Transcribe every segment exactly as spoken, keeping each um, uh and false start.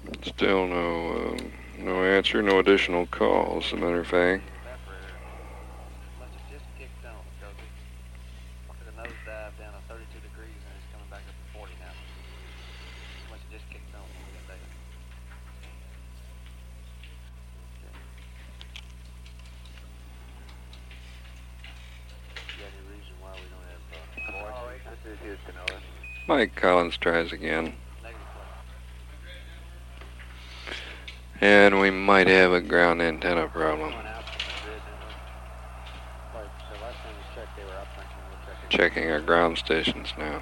Still no, um, no answer, no additional calls, as a matter of fact. Must have just kicked on because it took a nosedive down to thirty-two degrees and it's coming back up to forty now. Must have just kicked on. Okay. You got any reason why we don't have uh, voice? Oh, wait, this is Houston, over. Mike Collins tries again. Negative play. And we might have a ground antenna problem. Going out from the grid, didn't we? Like, the last time we checked, they were up thinking we'll check it. Checking our ground stations now.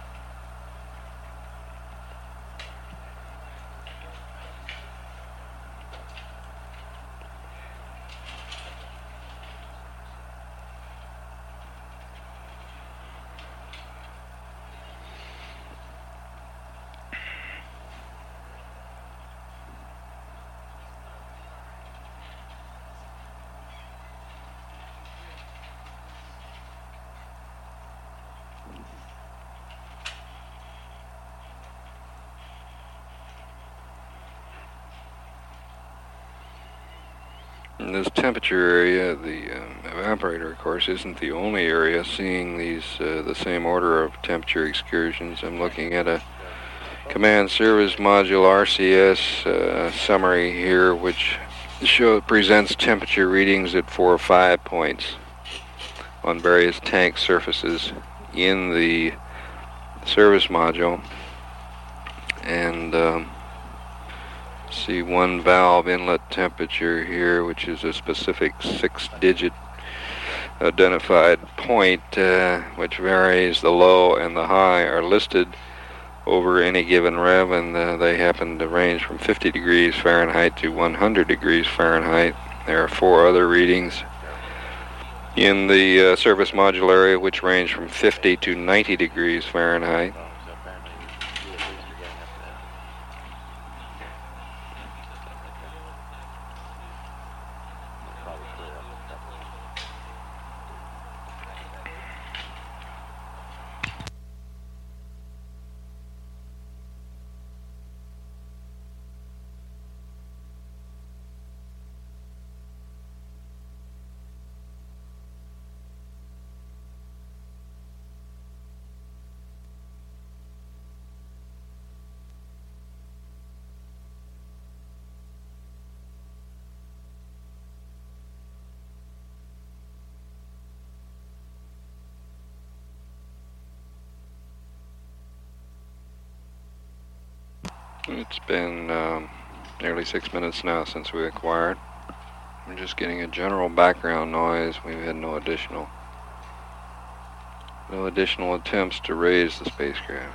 In this temperature area, the um, evaporator, of course, isn't the only area seeing these uh, the same order of temperature excursions. I'm looking at a command service module R C S uh, summary here, which show presents temperature readings at four or five points on various tank surfaces in the service module, and um, see one valve inlet temperature here, which is a specific six-digit identified point, uh, which varies. The low and the high are listed over any given rev, and uh, they happen to range from fifty degrees Fahrenheit to one hundred degrees Fahrenheit. There are four other readings in the uh, service module area which range from fifty to ninety degrees Fahrenheit. It's been um, nearly six minutes now since we acquired. I'm just getting a general background noise. We've had no additional, no additional attempts to raise the spacecraft.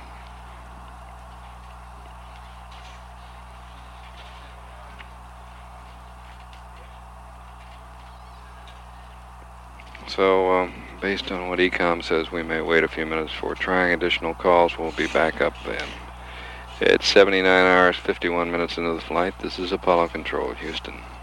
So, um, based on what E COM says, we may wait a few minutes for trying additional calls. We'll be back up then. It's seventy-nine hours, fifty-one minutes into the flight. This is Apollo Control, Houston.